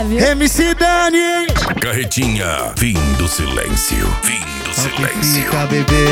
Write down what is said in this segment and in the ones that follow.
MC Dani. Carretinha, fim do silêncio. Fim do silêncio. Fica, bebê.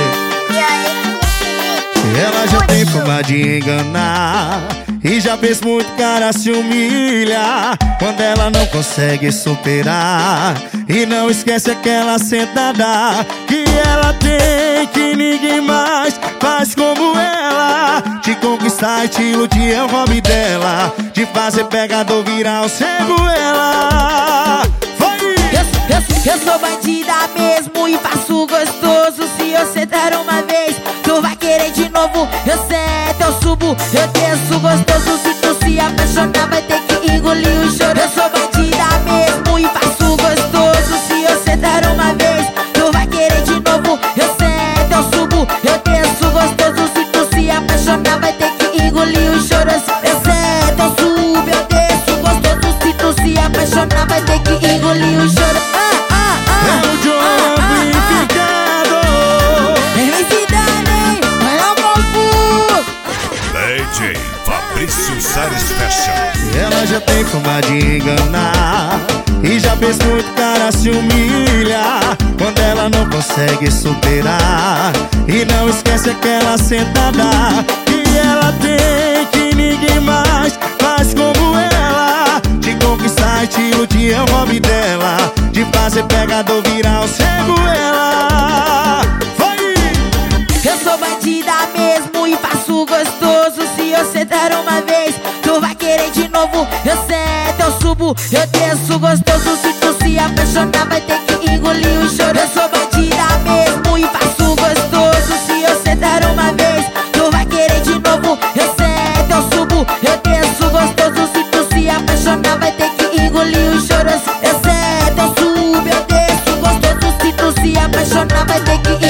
Ela já tem fama de enganar e já fez muito cara se humilhar quando ela não consegue superar. E não esquece aquela sentada que ela tem, que ninguém mais faz como ela. De conquistar e iludir é o hobby dela, de fazer pegador virar o cego ela. Eu sou bandida mesmo e faço gostoso. Se eu sentar uma vez, tu vai querer de novo. Eu sento, eu subo, eu desço gostoso. Se tu se apaixonar, vai ter que engolir o choro. Eu sou bandida mesmo e faço gostoso. Se eu sentar uma vez, tu vai querer de novo. Eu sento, eu subo, eu desço gostoso. Se tu se apaixonar, vai ter que engolir o choro. Eu sento, eu subo, eu desço gostoso. Se tu se apaixonar, vai ter que engolir o choro. É o John amplificado. MC Dani, olha o povo. DJ Fabrício Salles Fashion. Ela já tem fama de enganar e já fez muito cara se humilhar quando ela não consegue superar. E não esquece aquela sentada que ela tem, que ninguém mais faz como ela. De conquistar e te iludir é o hobby dela, de fazer pegador virar o cego ela. Foi! Eu sou bandida mesmo e faço gostoso. Se eu sentar uma vez, tu vai querer de novo. Eu sento, eu subo, eu desço gostoso. Se tu se apaixonar, vai ter que engolir o choro. Eu sou bandida mesmo e faço gostoso. Se eu sentar uma vez, tu vai querer de novo. Eu sento, eu subo, eu desço gostoso. Se tu se apaixonar, vai ter que engolir o choro. Eu sento, eu subo, eu desço gostoso. Se tu se apaixonar, vai ter que